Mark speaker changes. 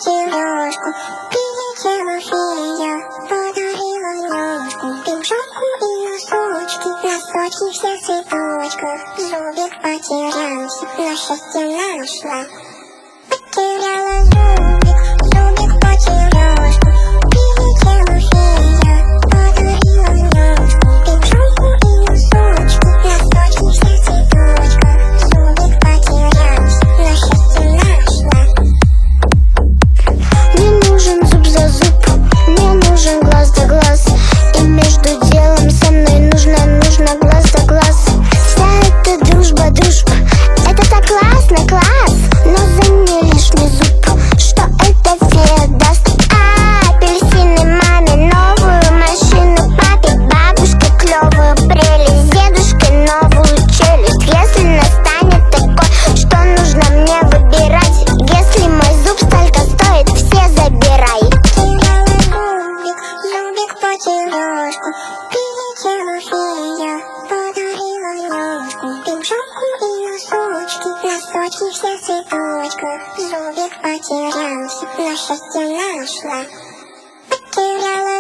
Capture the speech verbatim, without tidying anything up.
Speaker 1: потеряшку. Прилетела фея, подарила внешку. Пинжонку и носочки, носочки все в цветочках. Зубик потерялся, но счастье нашла. Потеряла зубик, зубик потеряшку. Прилетела фея, подарила внешку. Пинжонку и носочки, носочки все в цветочках. Зубик потерялся, но счастье нашла.
Speaker 2: Мне нужен зуб за зуб, мне нужен глаз за глаз. И между делом со мной нужно, нужно глаз за глаз. Вся эта дружба, дружба, это так классно, класс. Но за мне лишний зуб, что это фея даст. А, апельсины маме, новую машину папе, бабушке клевую прелесть, дедушке новую челюсть. Если настанет такой, что нужно мне выбирать, если мой зуб столько стоит, все забирай.
Speaker 1: Зубик потеряшку, прилетела фея, подарила внешку. Пинжонку и носочки, носочки все в цветочках. Зубик потерялся, но счастье нашла. Потеряла